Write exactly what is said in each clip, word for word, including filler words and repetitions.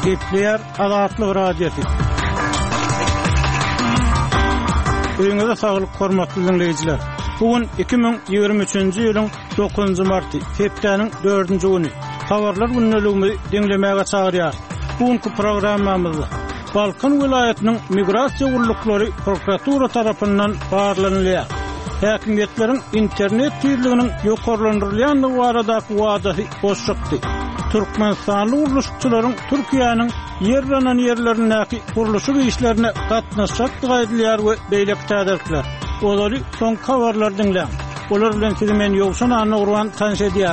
Kepler Azatlyk radiosu. Öňüňizde saglyk hormatly dinleýijiler. Bugün iki bin ýygrimi üçinji ýylyň dokuzynjy marty, septembryň dördünji güni. Habarlar günneligini dinlemäge çagyrýar. Bugünkü programmamyzda Balkan vilayatynyň migrasiýa guruluklary prokuratura tarapyndan barlanýar. Häkimetleriň internet tüýliginiň ýokarlandyrylýanlygy baradaky wadasy boş çykdy. Türkmenistanly uruluşçylaryň Türkiýanyň ýerlenen ýerlerindäki guruluşy işlerine gatnaşjakdygy aýdylýar we beýleki täderler. Olary soň habarlar dinleň. Olar bilen sizi men ýogşan anagurwan tanış edýär.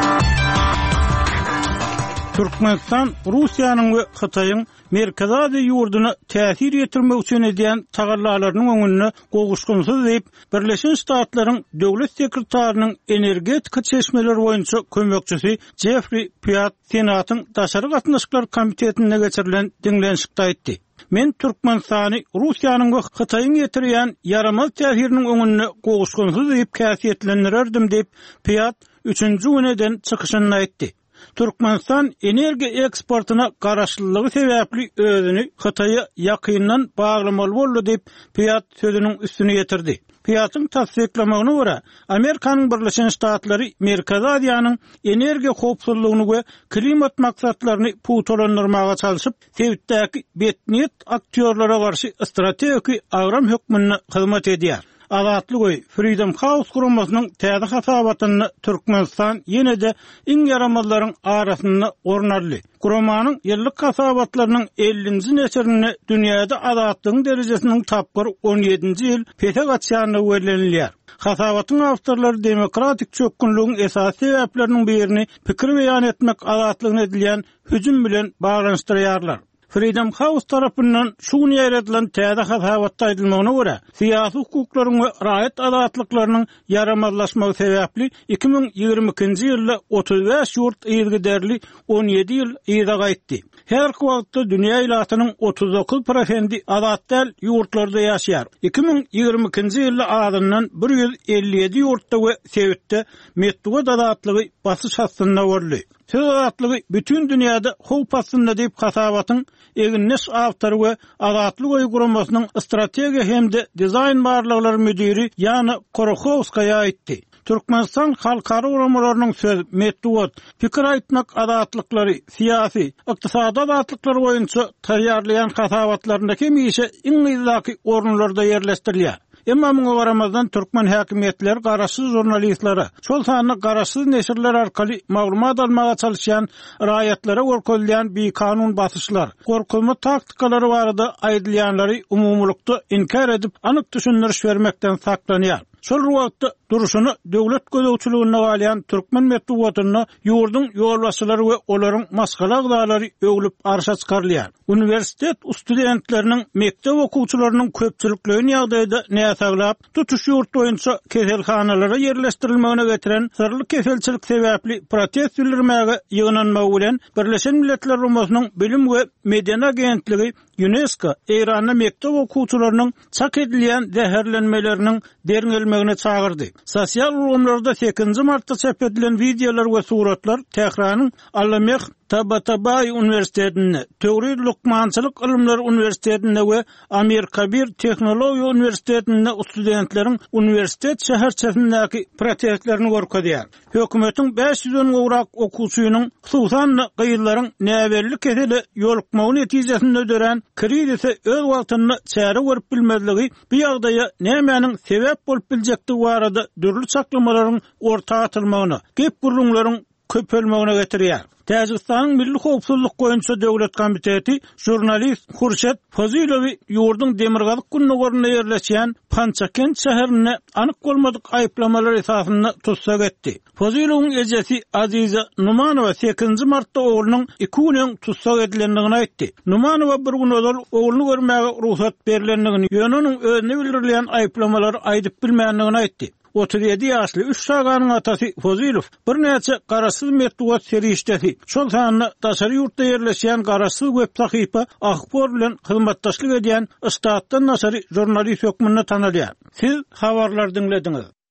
Türkmenistan Russiýanyň we Hytaýyň Merkezi Aziýa ýurduny täsir ýetirmek üçin edýän tagallarlarynyň öňüne goguşgunsyz diýip Birleşen Ştatlaryň döwlet sekretarinyň energetika çeşmeleri boýunça kömekçisi Jeffrey Piat Senatyň daşary gatnaşyklar komitetine geçirilen dinlenişikde aýtdy. Men Türkmenistany Russiýanyň we Hytaýyň ýetirýän yaramaz täsiriniň öňüne goguşgunsyz diýip käsiýetlendirerdim diýip Piat üçünji güneden çykyşyny aýtdy. Türkmenistan energiýa eksportyna garaşlylygy sebäpli özüni Hytaýa ýakyndan baglamaly boldy diýip Piat sözüniň üstüne ýetirdi. Piatyň tasdiklamagyna görä, Amerikanyň Birleşen Ştatlary Merkezi Aziýanyň energiýa howpsuzlygyny we klimat maksatlaryny putolandyrmaga çalyşyp, Sewitdäki betniyet aktýorlara garşy strategik agram hökmüne hyzmat edýär. Azatlyk Freedom House guramasynyň täze hasabatyny Türkmenistan ýene-de iň yaramazlaryň arasynda ornarly. Guramanyň ýyllyk hasabatlarynyň ellinji neçerini dünýäde azatlygyň derejesiniň tapgyr on ýedinji ýyl pete gatýanyny öwrenilýär. Hasabatyň awtorlary demokratik çökünlüğün esas sebäpleriniň birini pikir beýan etmek azatlygyna edilýän hüjüm bilen baglanyşdyrýarlar. Freedom House tarapyndan şuny ýeredilen täze hasabatda aýdylmagyna görä, syýasy hukuklaryň we raýat azatlyklarynyň yaramazlaşmagy sebäpli iki bin ýygrimi ikinji ýylda otuz beş ýurt ýergiderli on ýedi ýyl ýyda gaýtdy. Her wagtda dünýä ýylatynyň otuz dokuz prosenti azatlyk ýurtlarda ýaşaýar. iki bin ýygrimi ikinji ýylda adyndan bir ýüz elli ýedi ýurtda we Sewitde metduga azatlygy basyş hastynda görüldü. Söz azatlygy bütün dünýäde howp astynda diýip hasabatyň eginnes awtory we azatlyk uyguramasynyň strategiýa hemde dizayn barlyklary müdiri Yana Korokhovskaya aýtdy. Türkmenistan halkara uramalarynyň söz, metod, pikir aýtmak azatlyklary, syýasy, ykdysady azatlyklary boýunça taýýarlayan hasabatlarynda hemişe iň ýyzlaky orunlarda ýerleşdirilýär. Emma muňa garamazdan Türkmen häkimetleri garaşsyz jurnalistlara, şol sany garaşsyz neşirler arkaly maglumat almaga çalyşan raýatlara gorkolýan bir kanun basyşlar, gorkulma taktikalary barada aýdylýanlary umumlukda inkar edip anyk düşündiriş bermekden saklanýar. Şol wagtda duruşuny döwlet gözegçiligine alýan Türkmen medeniýetini ýurdun ýolbaşçylary we olaryň maskala agdalary öwlüp arşa çykarlýar. Universitet studentleriniň, mektep okuwçylarynyň köpçülikligini ýagdaýda näsaglap, tutuş ýurt boýunça keselhanalara ýerleşdirilmegine getiren sırly keselçilik sebäpli protest bildirmäge ýygnanmagy bilen Birleşen Milletler Guramasynyň bilim we medeni agentligi UNESCO Eýranda mektep okuwçylarynyň çak edilýän zäherlenmeleriniň deringelmegine çagyrdy. Sosial urumlarda sekinji martda çap edilen videolar we suratlar Tehranyň Allameх Tabatabai Universitetinde, Töwri Lukmançylyk Ilmleri Universitetinde we Amerika bir Tehnologiýa Universitetinde studentleriň universitet şäherçesindäki protestlerini görkezýär. Hökümetiň beş ýüzden gowrak okuwçynyň hususan gyýyllaryň näberli keseli ýolukmagy netijesinde dören krizise öz wagtynda çäre görüp bilmezligi bu ýagdaýa nämenin sebäp bolup biljekdigi barada dürli çaklamalaryň ortaga atylmagyna, gep gurulmaryň köpelmegine getirýär. Täjikistanyň Milli Howpsuzlyk boýunça döwlet komiteti jurnalist Hurşet Fazilowy ýurdun demirgazyk gününe ýerleşýän Pançakent şäherine anyk bolmadyk aýyplamalar esasynda tutsak etdi. Fazilowyň ejesi Aziza Numanowa sekinji martda oglunyň iki günen tutsak edilendigini aýtdy. Numanowa bir gün özel ogluny görmäge ruhsat berilendigini, ýönenin özüne bildirilýän aýyplamalar aýdyp bilmändigini aýtdy. otuz ýedi ýaşly üç şaganyň atasy Fozilov bir näçe garaşsyz metduat serişdesi. Şol sanyny daşary ýurtda ýerleşýän garaşsyz web sahypa ahbar bilen hyzmatdaşlyk edýän Ştatdan naşary jurnalist hökmüne tanalýar. Siz habarlar dinlediňiz.